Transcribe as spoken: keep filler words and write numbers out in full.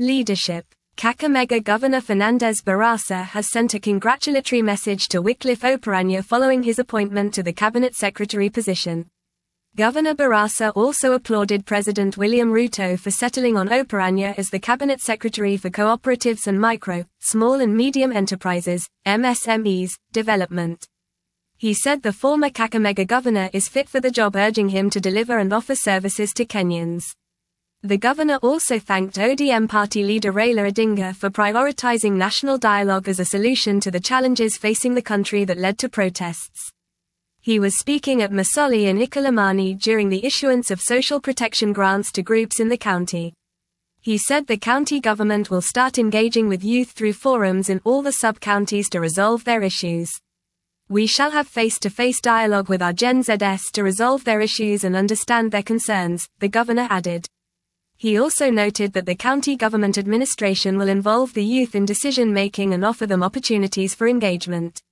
Leadership. Kakamega Governor Fernandez Barasa has sent a congratulatory message to Wycliffe Oparanya following his appointment to the cabinet secretary position. Governor Barasa also applauded President William Ruto for settling on Oparanya as the cabinet secretary for cooperatives and micro, small and medium enterprises, M S M Es, development. He said the former Kakamega governor is fit for the job, urging him to deliver and offer services to Kenyans. The governor also thanked O D M party leader Raila Odinga for prioritizing national dialogue as a solution to the challenges facing the country that led to protests. He was speaking at Masoli in Ikilimani during the issuance of social protection grants to groups in the county. He said the county government will start engaging with youth through forums in all the sub-counties to resolve their issues. We shall have face-to-face dialogue with our Gen Zs to resolve their issues and understand their concerns, the governor added. He also noted that the county government administration will involve the youth in decision-making and offer them opportunities for engagement.